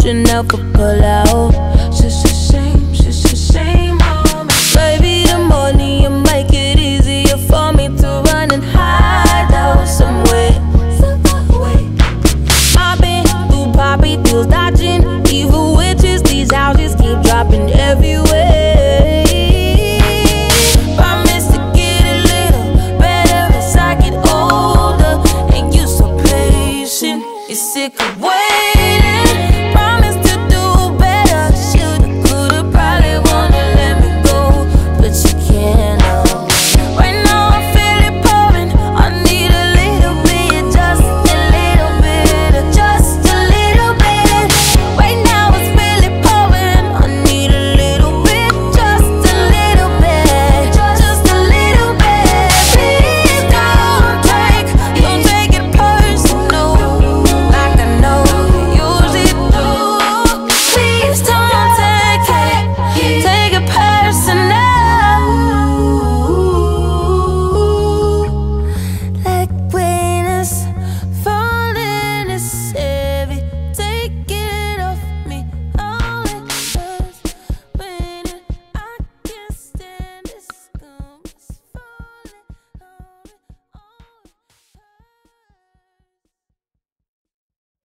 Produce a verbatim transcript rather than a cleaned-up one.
should never pull out. It's just a shame, it's just a shame on me. Maybe the money will make it easier for me to run and hide out somewhere. I've been through poppy deals, dodging evil witches. These houses keep dropping everywhere. Promise to get a little better as I get older. And you so patient, it's sick of waiting.